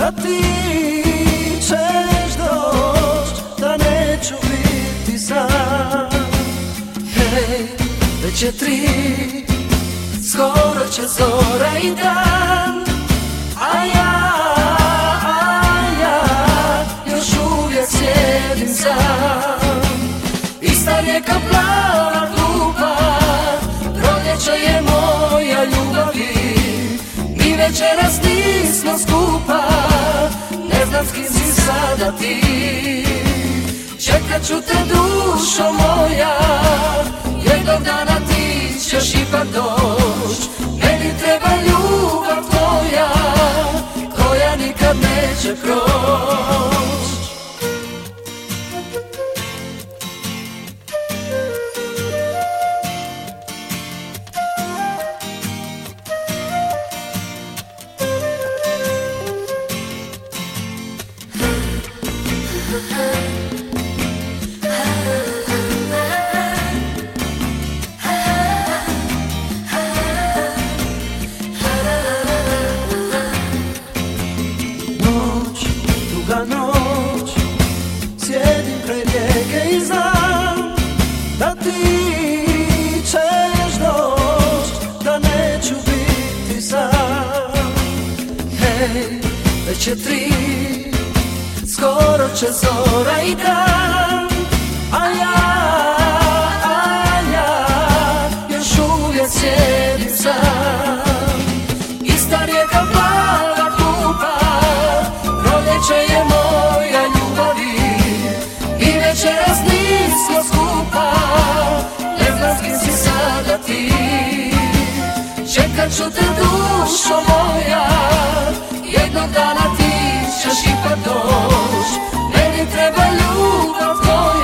da ti ćeš doć, da neću biti sam. Hej, već je 3, skoro će zora i dan, a ja još uvijek sjedim sam. Ista rijeka plava glupa, proljeće je moja ljubavi. Mi večeras nismo skupa, ne znam s kim si sada ti. Čekat ću te dušo moja, jednog dana ti ćeš ipak doć. Meni treba ljubav tvoja, koja nikad neće proć. Duga noć, sjedim kraj rijeke i znam da ti ćeš doć, da neću biti sam. Hej, već je 3, skoro će zora i dan, a ja još uvijek sjedim sam. Ista rijeka plava glupa, proljeće je moja ljubavi. Mi večeras nismo skupa, ne znam s kim si sada ti. Čekat ću te dušo moja, jednog dana ti ćeš ipak doć. Meni treba ljubav tvoja,